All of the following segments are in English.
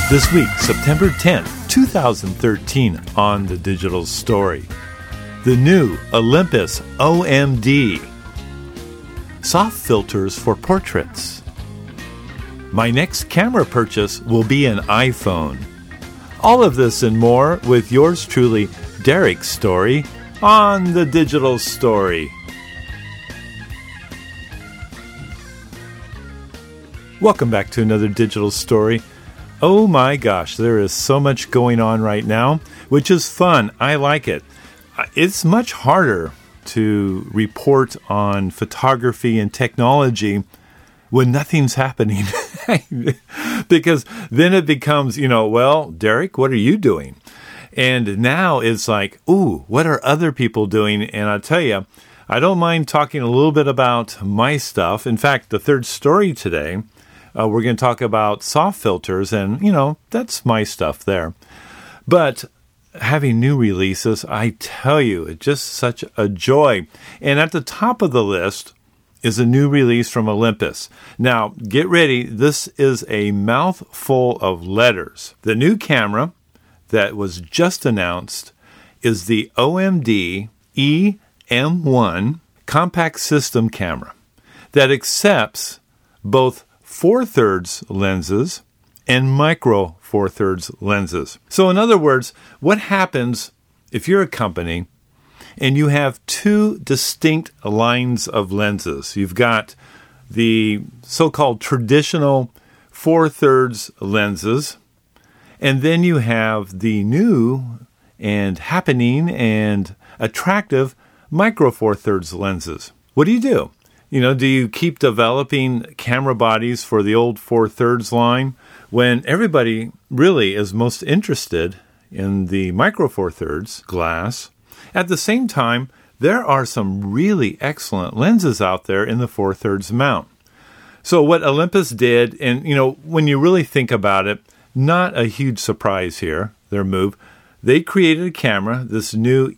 This week, September 10th, 2013, on The Digital Story. The new Olympus OMD. Soft filters for portraits. My next camera purchase will be an iPhone. All of this and more with yours truly, Derek Story, on The Digital Story. Welcome back to another Digital Story. Oh my gosh, there is so much going on right now, which is fun. I like it. It's much harder to report on photography and technology when nothing's happening. Because then it becomes, well, Derek, what are you doing? And now it's like, ooh, what are other people doing? And I'll tell you, I don't mind talking a little bit about my stuff. In fact, the third story today, we're going to talk about soft filters, and, that's my stuff there. But having new releases, I tell you, it's just such a joy. And at the top of the list is a new release from Olympus. Now, get ready. This is a mouthful of letters. The new camera that was just announced is the OMD EM1 compact system camera that accepts both 4/3 lenses and micro 4/3 lenses. So in other words, what happens if you're a company and you have two distinct lines of lenses? You've got the so-called traditional 4/3 lenses, and then you have the new and happening and attractive micro 4/3 lenses. What do? Do you keep developing camera bodies for the old 4/3 line when everybody really is most interested in the micro 4/3 glass? At the same time, there are some really excellent lenses out there in the 4/3 mount. So what Olympus did, and when you really think about it, not a huge surprise here, their move. They created a camera, this new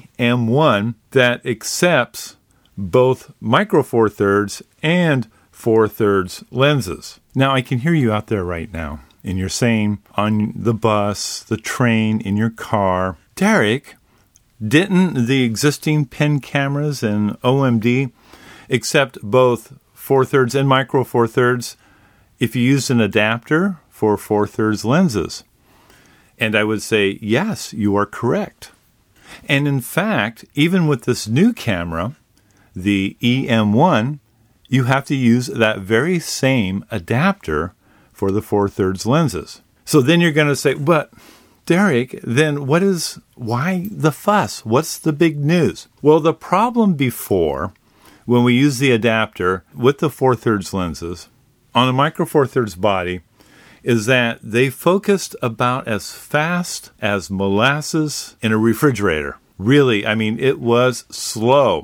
EM1, that accepts both micro 4/3 and 4/3 lenses. Now, I can hear you out there right now, and you're saying on the bus, the train, in your car, Derek, didn't the existing pen cameras and OMD accept both 4/3 and micro 4/3 if you used an adapter for 4/3 lenses? And I would say, yes, you are correct. And in fact, even with this new camera, the EM1, you have to use that very same adapter for the 4/3 lenses. So then you're going to say, but Derek, then why the fuss? What's the big news? Well, the problem before, when we use the adapter with the 4/3 lenses on a micro 4/3 body, is that they focused about as fast as molasses in a refrigerator. Really, it was slow.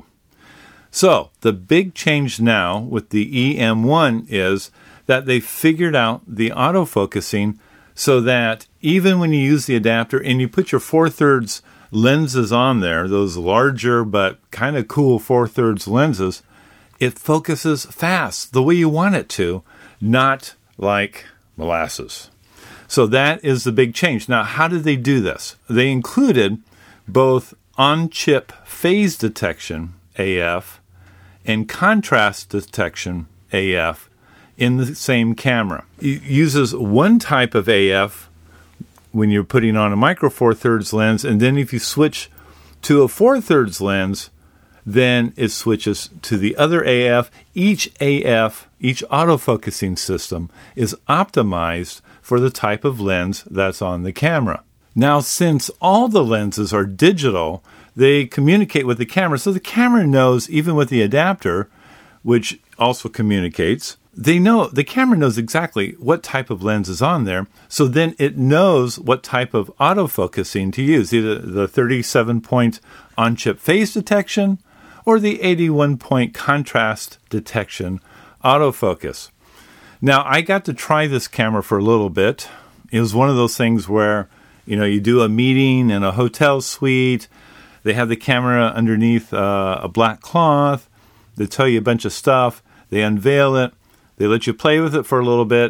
So the big change now with the EM1 is that they figured out the autofocusing so that even when you use the adapter and you put your 4/3 lenses on there, those larger but kind of cool 4/3 lenses, it focuses fast the way you want it to, not like molasses. So that is the big change. Now, how did they do this? They included both on-chip phase detection, AF, and contrast detection, AF, in the same camera. It uses one type of AF when you're putting on a micro 4/3 lens, and then if you switch to a 4/3 lens, then it switches to the other AF. Each AF, each autofocusing system, is optimized for the type of lens that's on the camera. Now, since all the lenses are digital, they communicate with the camera. So the camera knows, even with the adapter, which also communicates, the camera knows exactly what type of lens is on there. So then it knows what type of autofocusing to use, either the 37-point on-chip phase detection or the 81-point contrast detection autofocus. Now, I got to try this camera for a little bit. It was one of those things where, you do a meeting in a hotel suite. They have the camera underneath a black cloth. They tell you a bunch of stuff. They unveil it. They let you play with it for a little bit.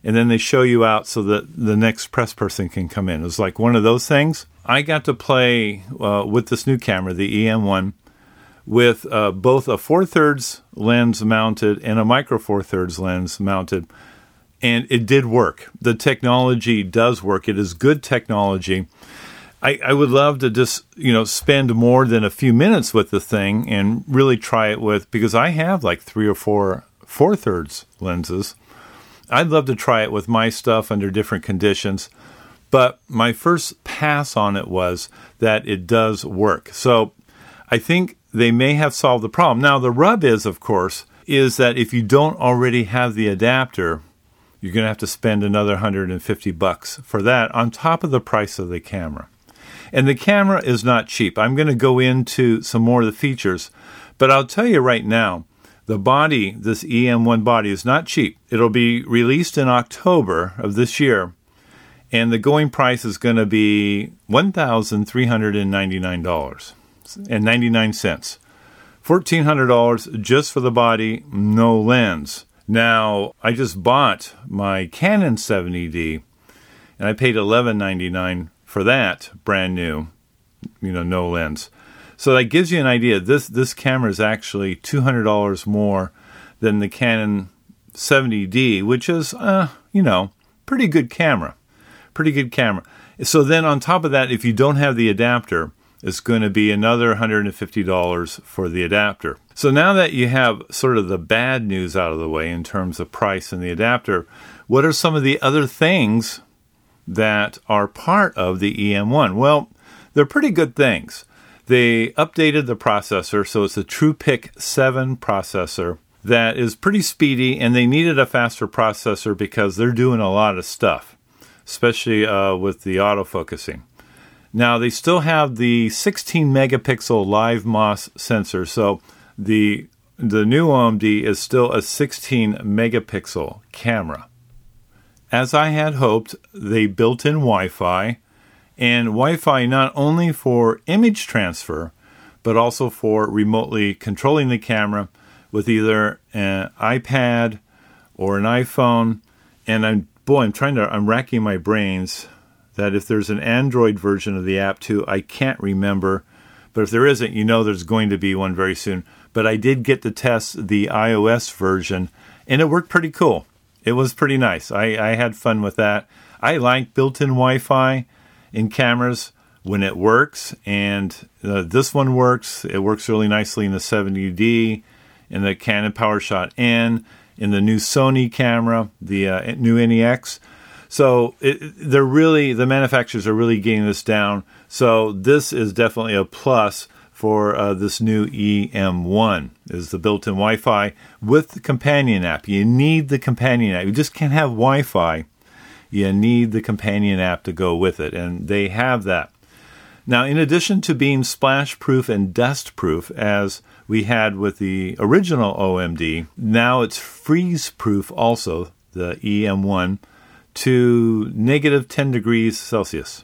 and then they show you out so that the next press person can come in. It was like one of those things. I got to play with this new camera, the EM1, with both a 4/3 lens mounted and a micro 4/3 lens mounted, and it did work. The technology does work. It is good technology. I would love to just, spend more than a few minutes with the thing and really try it with, because I have like 3 or 4 4/3 lenses. I'd love to try it with my stuff under different conditions, but my first pass on it was that it does work. So I think they may have solved the problem. Now, the rub is, of course, is that if you don't already have the adapter, you're going to have to spend another $150 for that on top of the price of the camera. And the camera is not cheap. I'm going to go into some more of the features, but I'll tell you right now, the body, this EM1 body, is not cheap. It'll be released in October of this year, and the going price is going to be $1,399.99. $1,400 just for the body, no lens. Now, I just bought my Canon 70D, and I paid $11.99 for that, brand new, no lens. So that gives you an idea. This camera is actually $200 more than the Canon 70D, which is, pretty good camera. Pretty good camera. So then on top of that, if you don't have the adapter, it's going to be another $150 for the adapter. So now that you have sort of the bad news out of the way in terms of price and the adapter, what are some of the other things that are part of the EM1? Well, they're pretty good things. They updated the processor, so it's a TruePic 7 processor that is pretty speedy, and they needed a faster processor because they're doing a lot of stuff, especially with the autofocusing. Now, they still have the 16-megapixel live MOS sensor, so the new OMD is still a 16-megapixel camera. As I had hoped, they built in Wi-Fi, and Wi-Fi not only for image transfer, but also for remotely controlling the camera with either an iPad or an iPhone. And I'm racking my brains that if there's an Android version of the app too, I can't remember. But if there isn't, there's going to be one very soon. But I did get to test the iOS version, and it worked pretty cool. It was pretty nice. I had fun with that. I like built-in Wi-Fi in cameras when it works, and this one works. It works really nicely in the 70D, in the Canon PowerShot N, in the new Sony camera, the new NEX. So the manufacturers are really getting this down. So this is definitely a plus for this new EM1, is the built-in Wi-Fi with the companion app. You need the companion app. You just can't have Wi-Fi. You need the companion app to go with it, and they have that. Now, in addition to being splash-proof and dust-proof, as we had with the original OMD, now it's freeze-proof also, the EM1, to negative 10 degrees Celsius.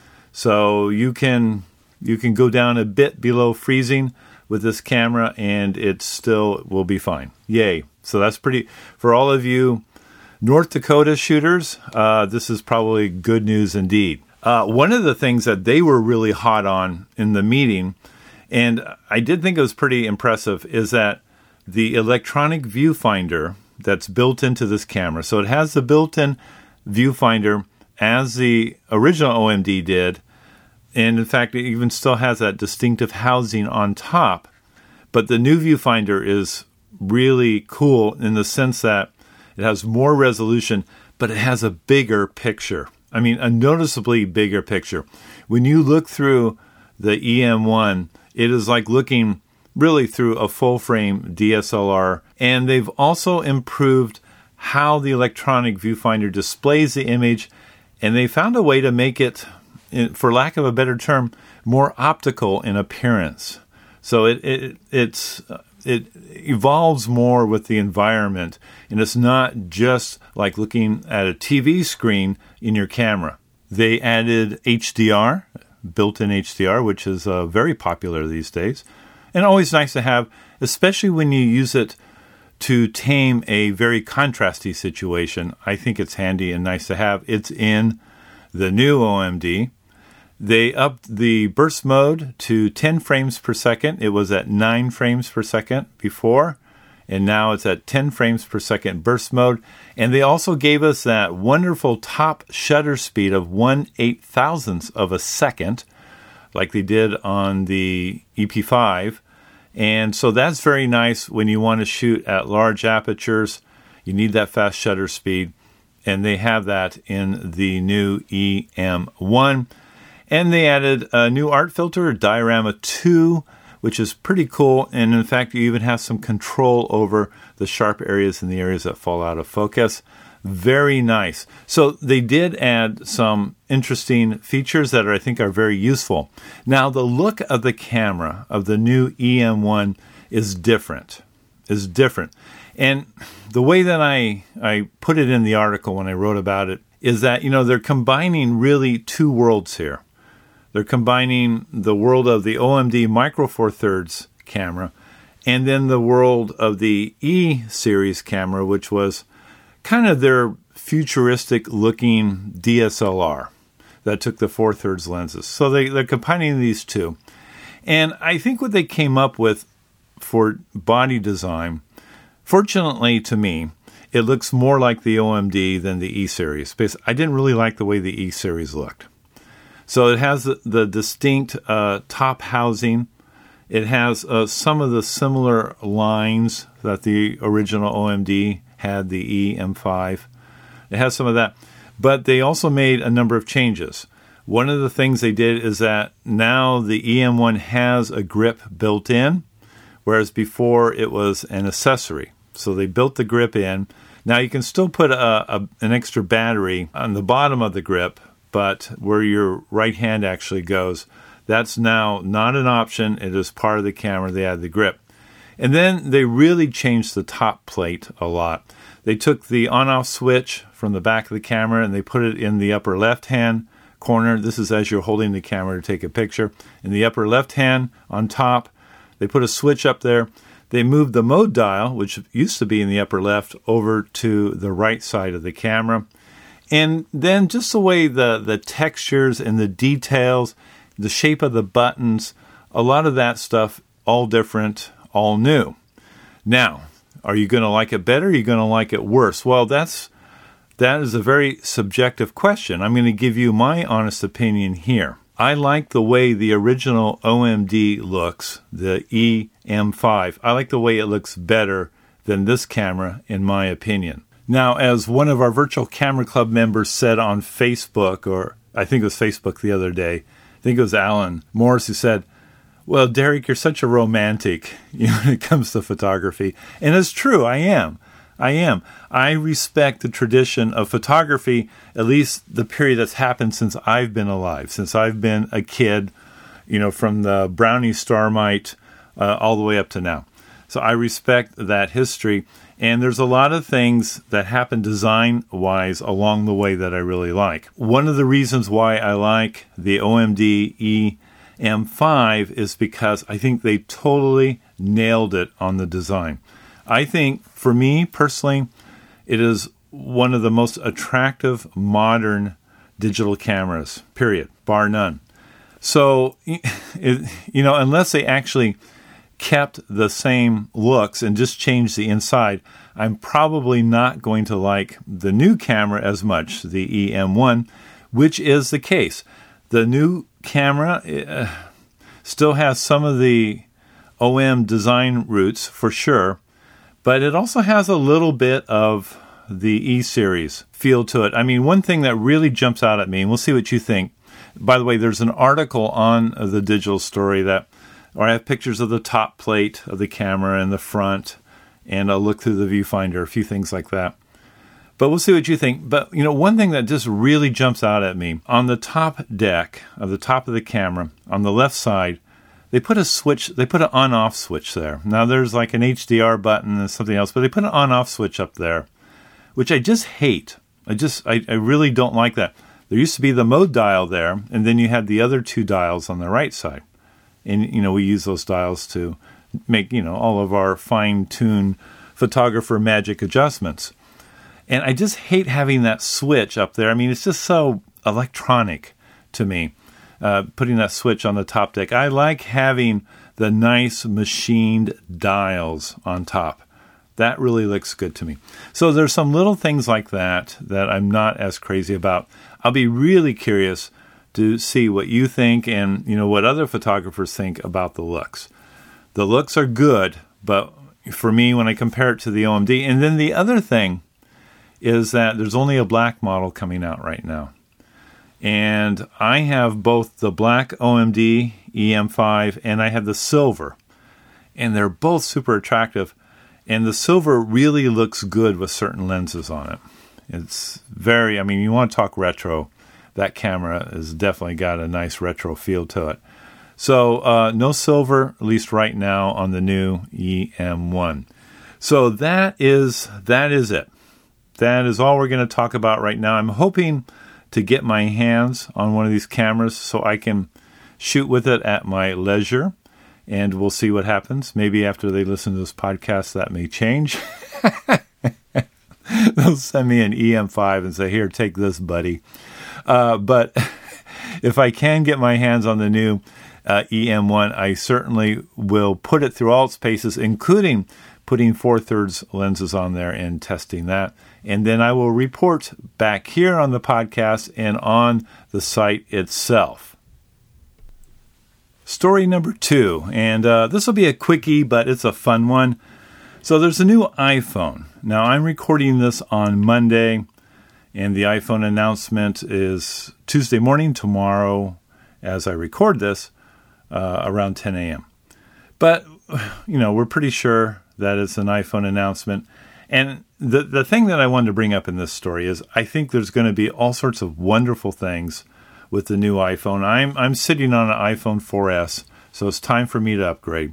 So you can go down a bit below freezing with this camera, and it still will be fine. Yay. So that's pretty, for all of you North Dakota shooters, this is probably good news indeed. One of the things that they were really hot on in the meeting, and I did think it was pretty impressive, is that the electronic viewfinder that's built into this camera, so it has the built-in viewfinder as the original OMD did, and in fact it even still has that distinctive housing on top, but the new viewfinder is really cool in the sense that it has more resolution, but it has a bigger picture. I mean, a noticeably bigger picture. When you look through the EM1, it is like looking really through a full-frame DSLR. And they've also improved how the electronic viewfinder displays the image, and they found a way to make it, for lack of a better term, more optical in appearance. So it evolves more with the environment, and it's not just like looking at a TV screen in your camera. They added HDR, built-in HDR, which is very popular these days, and always nice to have, especially when you use it to tame a very contrasty situation. I think it's handy and nice to have. It's in the new OMD. They upped the burst mode to 10 frames per second. It was at 9 frames per second before, and now it's at 10 frames per second burst mode. And they also gave us that wonderful top shutter speed of 1/8,000th of a second, like they did on the EP5. And so that's very nice when you want to shoot at large apertures. You need that fast shutter speed, and they have that in the new EM1. And they added a new art filter, Diorama 2, which is pretty cool. And in fact, you even have some control over the sharp areas and the areas that fall out of focus. Very nice. So they did add some interesting features that I think are very useful. Now, the look of the camera of the new EM1 is different. And the way that I put it in the article when I wrote about it is that, they're combining really two worlds here. They're combining the world of the OMD Micro Four Thirds camera and then the world of the E series camera, which was kind of their futuristic-looking DSLR that took the 4/3 lenses. So they're combining these two. And I think what they came up with for body design, fortunately to me, it looks more like the OMD than the E series, because I didn't really like the way the E series looked. So it has the distinct top housing. It has some of the similar lines that the original OMD had, the EM5. It has some of that. But they also made a number of changes. One of the things they did is that now the EM1 has a grip built in, whereas before it was an accessory. So they built the grip in. Now you can still put an extra battery on the bottom of the grip, but where your right hand actually goes, that's now not an option. It is part of the camera. They add the grip. And then they really changed the top plate a lot. They took the on-off switch from the back of the camera and they put it in the upper left-hand corner. This is as you're holding the camera to take a picture. In the upper left-hand on top, they put a switch up there. They moved the mode dial, which used to be in the upper left, over to the right side of the camera. And then just the way the textures and the details, the shape of the buttons, a lot of that stuff, all different, all new. Now, are you going to like it better? Or are you going to like it worse? Well, that is a very subjective question. I'm going to give you my honest opinion here. I like the way the original OMD looks, the EM5. I like the way it looks better than this camera, in my opinion. Now, as one of our Virtual Camera Club members said on Facebook, or I think it was Facebook the other day, I think it was Alan Morris who said, well, Derek, you're such a romantic when it comes to photography. And it's true, I am. I respect the tradition of photography, at least the period that's happened since I've been alive, since I've been a kid, from the Brownie Starmite all the way up to now. So I respect that history. And there's a lot of things that happen design-wise along the way that I really like. One of the reasons why I like the OMD EM5 is because I think they totally nailed it on the design. I think, for me personally, it is one of the most attractive modern digital cameras, period, bar none. So, unless they actually kept the same looks and just changed the inside, I'm probably not going to like the new camera as much, the EM1, which is the case. The new camera still has some of the OM design roots for sure, but it also has a little bit of the E-series feel to it. I mean, one thing that really jumps out at me, and we'll see what you think. By the way, there's an article on the Digital Story or I have pictures of the top plate of the camera and the front, and I'll look through the viewfinder, a few things like that. But we'll see what you think. But, one thing that just really jumps out at me, on the top deck of the top of the camera, on the left side, they put an on-off switch there. Now, there's like an HDR button and something else, but they put an on-off switch up there, which I just hate. I really don't like that. There used to be the mode dial there, and then you had the other two dials on the right side. And, we use those dials to make, all of our fine-tuned photographer magic adjustments. And I just hate having that switch up there. I mean, it's just so electronic to me, putting that switch on the top deck. I like having the nice machined dials on top. That really looks good to me. So there's some little things like that I'm not as crazy about. I'll be really curious to see what you think and, what other photographers think about the looks. The looks are good, but for me, when I compare it to the OMD, and then the other thing is that there's only a black model coming out right now. And I have both the black OMD EM5 and I have the silver. And they're both super attractive. And the silver really looks good with certain lenses on it. It's you want to talk retro. That camera has definitely got a nice retro feel to it. So no silver, at least right now, on the new EM1. So that is it. That is all we're going to talk about right now. I'm hoping to get my hands on one of these cameras so I can shoot with it at my leisure. And we'll see what happens. Maybe after they listen to this podcast, that may change. They'll send me an EM5 and say, here, take this, buddy. But if I can get my hands on the new EM1, I certainly will put it through all its paces, including putting 4/3 lenses on there and testing that. And then I will report back here on the podcast and on the site itself. Story number 2, and this will be a quickie, but it's a fun one. So there's a new iPhone. Now, I'm recording this on Monday, and the iPhone announcement is Tuesday morning, tomorrow, as I record this, around 10 a.m. But, we're pretty sure that it's an iPhone announcement. And the thing that I wanted to bring up in this story is I think there's going to be all sorts of wonderful things with the new iPhone. I'm sitting on an iPhone 4S, so it's time for me to upgrade.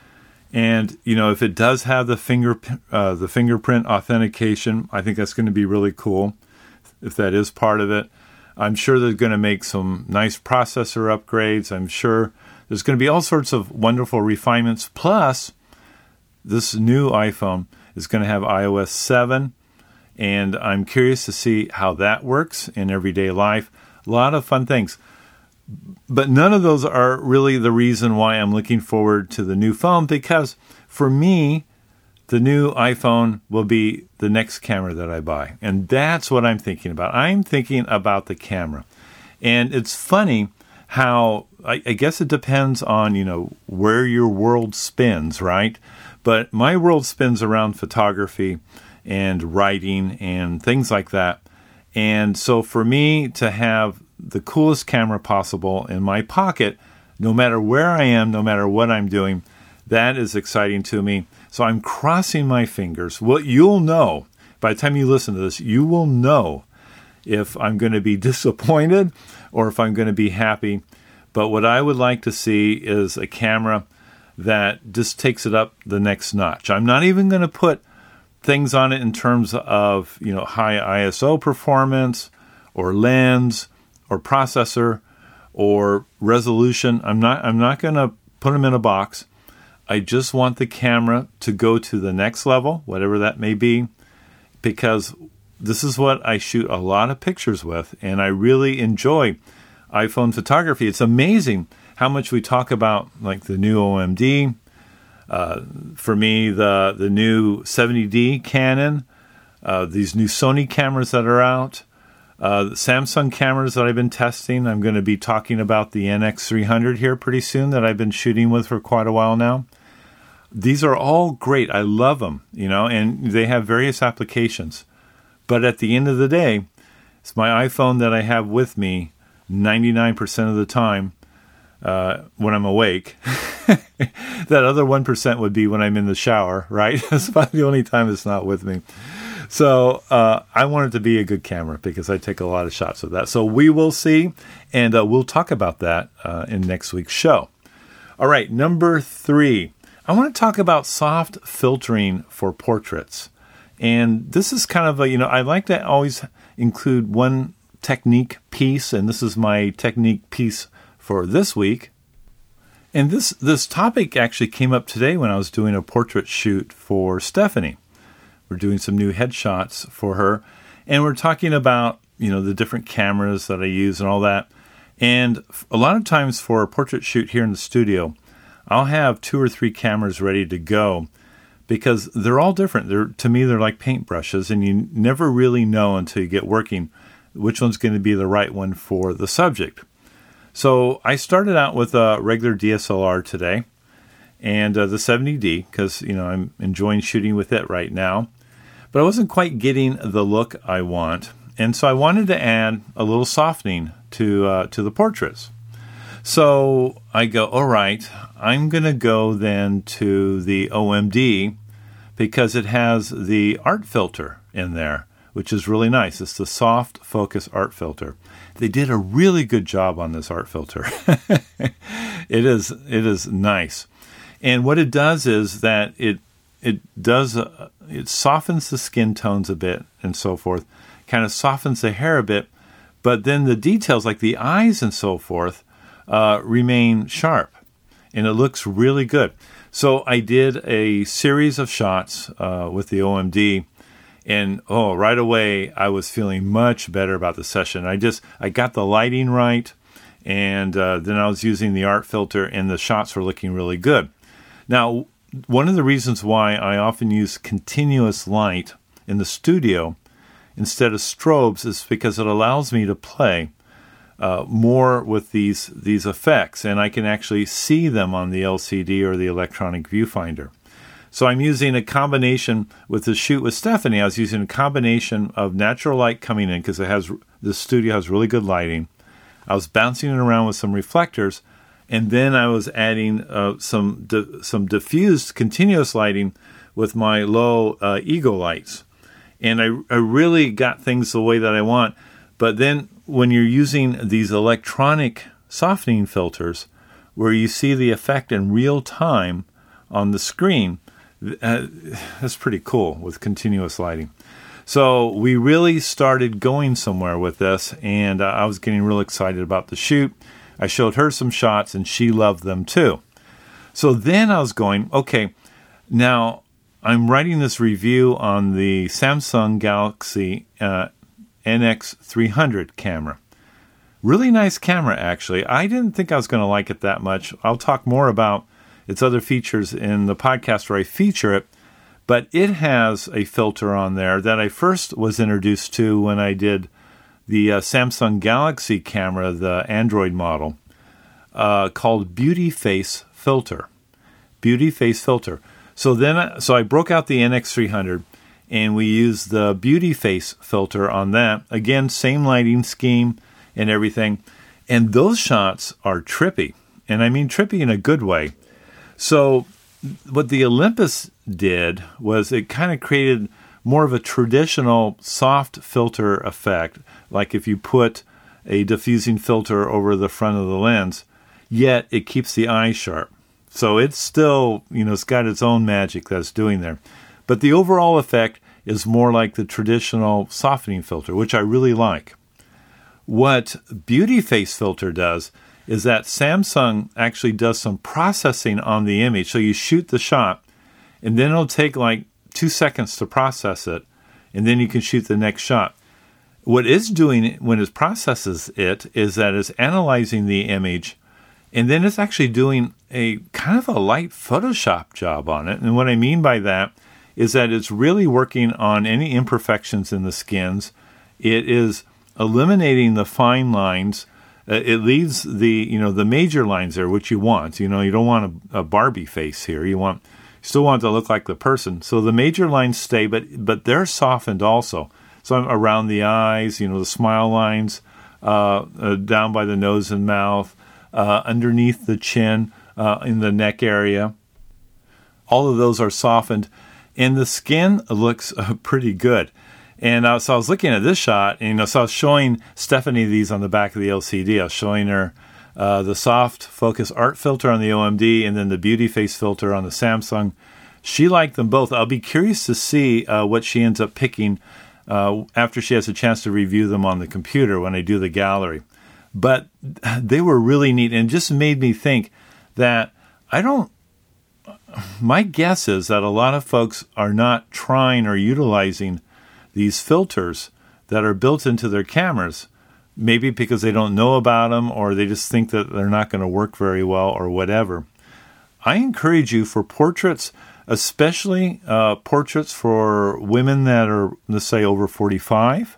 And, if it does have the fingerprint authentication, I think that's going to be really cool, if that is part of it. I'm sure they're going to make some nice processor upgrades. I'm sure there's going to be all sorts of wonderful refinements. Plus, this new iPhone is going to have iOS 7, and I'm curious to see how that works in everyday life. A lot of fun things. But none of those are really the reason why I'm looking forward to the new phone, because for me, the new iPhone will be the next camera that I buy. And that's what I'm thinking about. I'm thinking about the camera. And it's funny how, I guess it depends on, where your world spins, right? But my world spins around photography and writing and things like that. And so for me to have the coolest camera possible in my pocket, no matter where I am, no matter what I'm doing, that is exciting to me. So I'm crossing my fingers. Well, you'll know, by the time you listen to this, you will know if I'm going to be disappointed or if I'm going to be happy. But what I would like to see is a camera that just takes it up the next notch. I'm not even going to put things on it in terms of, high ISO performance or lens or processor or resolution. I'm not going to put them in a box. I just want the camera to go to the next level, whatever that may be, because this is what I shoot a lot of pictures with, and I really enjoy iPhone photography. It's amazing how much we talk about like the new OMD. For me, the new 70D Canon, these new Sony cameras that are out, the Samsung cameras that I've been testing. I'm going to be talking about the NX300 here pretty soon that I've been shooting with for quite a while now. These are all great. I love them, and they have various applications. But at the end of the day, it's my iPhone that I have with me 99% of the time when I'm awake. That other 1% would be when I'm in the shower, right? That's about the only time it's not with me. So I want it to be a good camera because I take a lot of shots of that. So we will see, and we'll talk about that in next week's show. All right, number 3. I want to talk about soft filtering for portraits. And this is kind of I like to always include one technique piece, and this is my technique piece for this week. And this topic actually came up today when I was doing a portrait shoot for Stephanie. We're doing some new headshots for her. And we're talking about, the different cameras that I use and all that. And a lot of times for a portrait shoot here in the studio, I'll have 2 or 3 cameras ready to go because they're all different. To me, they're like paintbrushes, and you never really know until you get working which one's going to be the right one for the subject. So I started out with a regular DSLR today and the 70D because, I'm enjoying shooting with it right now. But I wasn't quite getting the look I want. And so I wanted to add a little softening to the portraits. So I go, all right, I'm going to go then to the OMD because it has the art filter in there, which is really nice. It's the soft focus art filter. They did a really good job on this art filter. It is nice. And what it does is that it softens the skin tones a bit and so forth, kind of softens the hair a bit, but then the details like the eyes and so forth remain sharp, and it looks really good. So I did a series of shots with the OMD, and right away I was feeling much better about the session. I got the lighting right, and then I was using the art filter, and the shots were looking really good. Now, one of the reasons why I often use continuous light in the studio instead of strobes is because it allows me to play more with these effects, and I can actually see them on the LCD or the electronic viewfinder. So I'm using a combination with the shoot with Stephanie. I was using a combination of natural light coming in because the studio has really good lighting. I was bouncing it around with some reflectors, and then I was adding some diffused continuous lighting with my low ego lights. And I really got things the way that I want. But then when you're using these electronic softening filters where you see the effect in real time on the screen, that's pretty cool with continuous lighting. So we really started going somewhere with this, and I was getting real excited about the shoot. I showed her some shots, and she loved them too. So then I was going, okay, now I'm writing this review on the Samsung Galaxy NX300 camera. Really nice camera, actually. I didn't think I was going to like it that much. I'll talk more about its other features in the podcast where I feature it, but it has a filter on there that I first was introduced to when I did the Samsung Galaxy camera, the Android model, called Beauty Face Filter. Beauty Face Filter. So I broke out the NX300, and we used the Beauty Face filter on that. Again, same lighting scheme and everything. And those shots are trippy. And I mean trippy in a good way. So what the Olympus did was it kind of created more of a traditional soft filter effect, like if you put a diffusing filter over the front of the lens, yet it keeps the eye sharp. So it's still, it's got its own magic that's doing there. But the overall effect is more like the traditional softening filter, which I really like. What Beauty Face Filter does is that Samsung actually does some processing on the image. So you shoot the shot, and then it'll take like 2 seconds to process it, and then you can shoot the next shot. What it's doing when it processes it is that it's analyzing the image, and then it's actually doing a kind of a light Photoshop job on it. And what I mean by that is that it's really working on any imperfections in the skins. It is eliminating the fine lines. It leaves the major lines there, which you want. You don't want a Barbie face here. You still want it to look like the person. So the major lines stay, but they're softened also. So around the eyes, the smile lines, down by the nose and mouth, underneath the chin, in the neck area. All of those are softened, and the skin looks pretty good. And so I was looking at this shot, and so I was showing Stephanie these on the back of the LCD. I was showing her the soft focus art filter on the OMD and then the Beauty Face filter on the Samsung. She liked them both. I'll be curious to see what she ends up picking after she has a chance to review them on the computer when I do the gallery. But they were really neat, and just made me think that I don't my guess is that a lot of folks are not trying or utilizing these filters that are built into their cameras, maybe because they don't know about them or they just think that they're not going to work very well or whatever. I encourage you for portraits, especially portraits for women that are, let's say, over 45,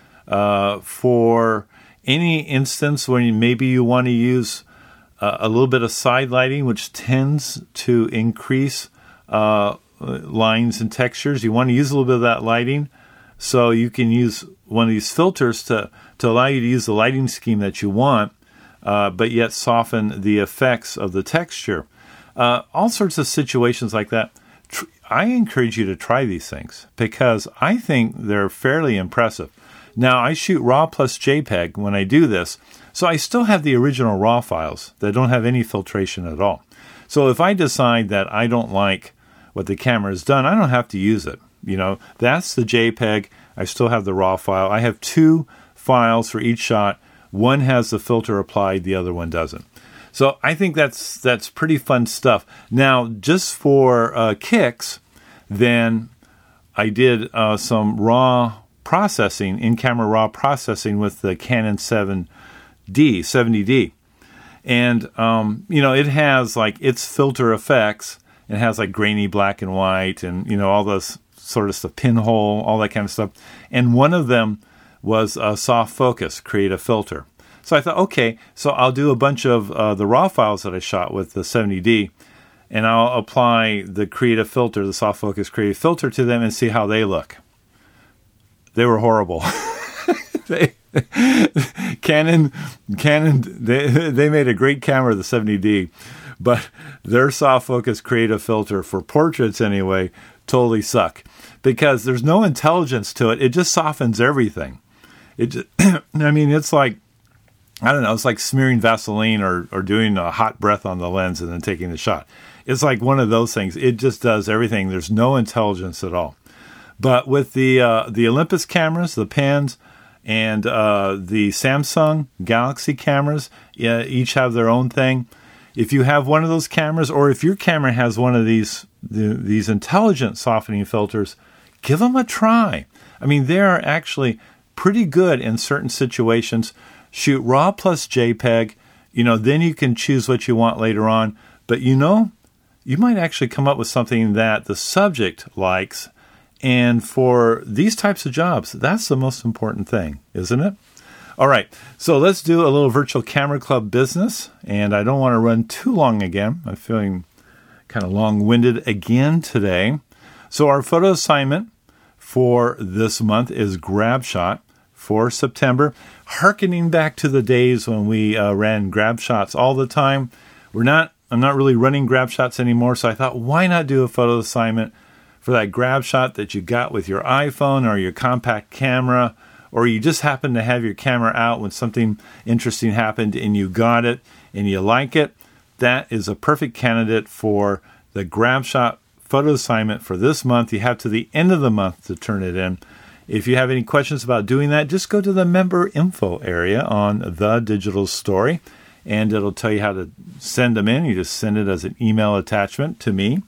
for any instance when maybe you want to use a little bit of side lighting, which tends to increase lines and textures. You want to use a little bit of that lighting, so you can use one of these filters to allow you to use the lighting scheme that you want, but yet soften the effects of the texture. All sorts of situations like that. I encourage you to try these things because I think they're fairly impressive. Now, I shoot RAW plus JPEG when I do this, so I still have the original RAW files that don't have any filtration at all. So if I decide that I don't like what the camera has done, I don't have to use it. That's the JPEG. I still have the RAW file. I have 2 files for each shot. One has the filter applied, the other one doesn't. So I think that's pretty fun stuff. Now, just for kicks, then I did some RAW processing, in-camera RAW processing with the Canon 70D. And, it has like its filter effects. It has like grainy black and white and, all those sort of stuff, pinhole, all that kind of stuff. And one of them was a soft focus, create a filter. So I thought, okay, so I'll do a bunch of the RAW files that I shot with the 70D, and I'll apply the creative filter, the soft focus creative filter to them and see how they look. They were horrible. Canon, they made a great camera, the 70D, but their soft focus creative filter for portraits anyway totally suck because there's no intelligence to it. It just softens everything. It's like, I don't know, it's like smearing Vaseline or doing a hot breath on the lens and then taking the shot. It's like one of those things. It just does everything. There's no intelligence at all. But with the Olympus cameras, the Pens, and the Samsung Galaxy cameras, each have their own thing. If you have one of those cameras, or if your camera has one of these intelligent softening filters, give them a try. I mean, they are actually pretty good in certain situations. Shoot RAW plus JPEG, then you can choose what you want later on. But you might actually come up with something that the subject likes. And for these types of jobs, that's the most important thing, isn't it? All right, so let's do a little virtual camera club business. And I don't want to run too long again. I'm feeling kind of long-winded again today. So our photo assignment for this month is Grab Shot for September. Harkening back to the days when we ran Grab Shots all the time. I'm not really running Grab Shots anymore, so I thought, why not do a photo assignment for that Grab Shot that you got with your iPhone or your compact camera, or you just happened to have your camera out when something interesting happened and you got it and you like it. That is a perfect candidate for the Grab Shot photo assignment for this month. You have to the end of the month to turn it in. If you have any questions about doing that, just go to the member info area on The Digital Story, and it'll tell you how to send them in. You just send it as an email attachment to me,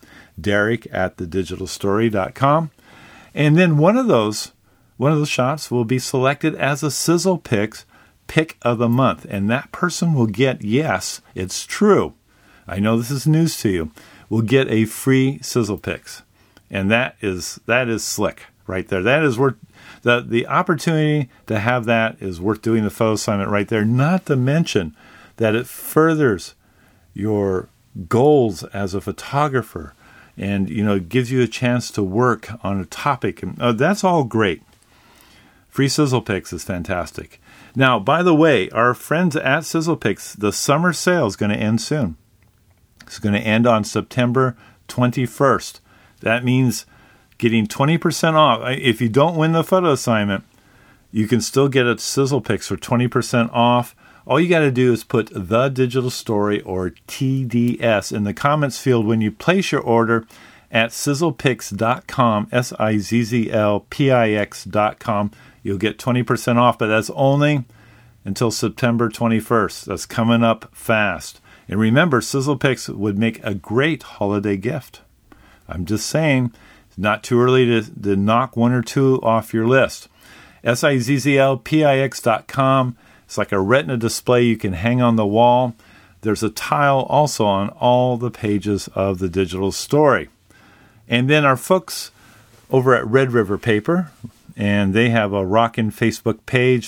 Derek@thedigitalstory.com. And then one of those shots will be selected as a Sizzle Picks Pick of the Month. And that person will get, yes, it's true, I know this is news to you, will get a free Sizzle Picks. And that is slick right there. That is worth the opportunity to have. That is worth doing the photo assignment right there. Not to mention that it furthers your goals as a photographer, and gives you a chance to work on a topic, and that's all great. Free Sizzle Picks is fantastic. Now, by the way, our friends at Sizzle Picks, the summer sale is going to end soon. It's going to end on September 21st. That means getting 20% off. If you don't win the photo assignment, you can still get a Sizzle Picks for 20% off. All you got to do is put The Digital Story or TDS in the comments field when you place your order at sizzlepix.com, sizzlepix.com. You'll get 20% off, but that's only until September 21st. That's coming up fast. And remember, Sizzle Picks would make a great holiday gift. I'm just saying, it's not too early to knock one or two off your list. SIZZLPIX.com. It's like a retina display you can hang on the wall. There's a tile also on all the pages of the digital story. And then our folks over at Red River Paper, and they have a rockin' Facebook page,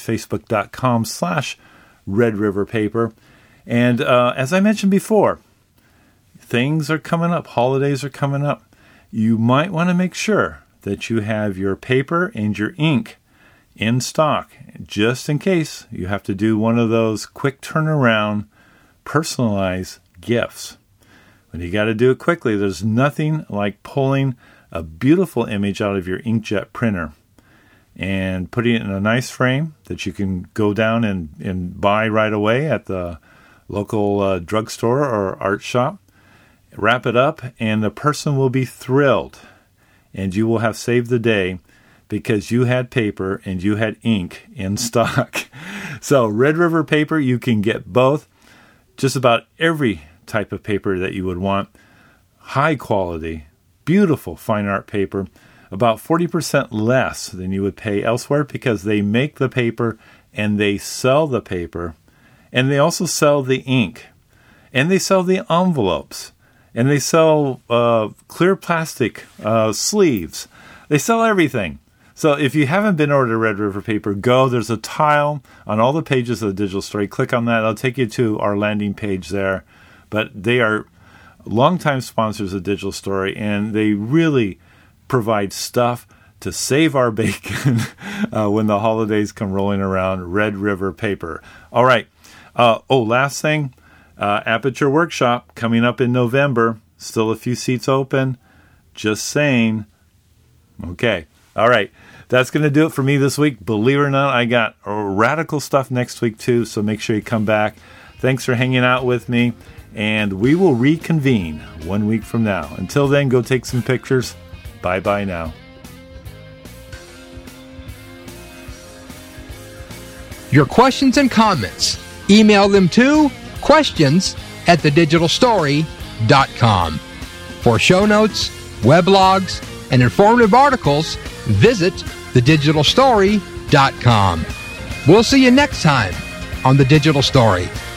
facebook.com/Red River Paper. And as I mentioned before, things are coming up. Holidays are coming up. You might want to make sure that you have your paper and your ink in stock, just in case you have to do one of those quick turnaround, personalized gifts. When you got to do it quickly, there's nothing like pulling a beautiful image out of your inkjet printer and putting it in a nice frame that you can go down and buy right away at the local drugstore or art shop. Wrap it up, and the person will be thrilled, and you will have saved the day because you had paper and you had ink in stock. So Red River Paper, you can get both. Just about every type of paper that you would want. High quality, beautiful fine art paper. About 40% less than you would pay elsewhere because they make the paper and they sell the paper. And they also sell the ink. And they sell the envelopes. And they sell clear plastic sleeves. They sell everything. So if you haven't been over to Red River Paper, go. There's a tile on all the pages of the digital story. Click on that. It'll take you to our landing page there. But they are longtime sponsors of Digital Story, and they really provide stuff to save our bacon when the holidays come rolling around. Red River Paper. All right. Last thing. Aperture Workshop coming up in November. Still a few seats open. Just saying. Okay. All right. That's going to do it for me this week. Believe it or not, I got radical stuff next week too, so make sure you come back. Thanks for hanging out with me, and we will reconvene 1 week from now. Until then, go take some pictures. Bye-bye now. Your questions and comments, email them to questions@thedigitalstory.com. For show notes, weblogs, and informative articles, visit thedigitalstory.com. We'll see you next time on The Digital Story.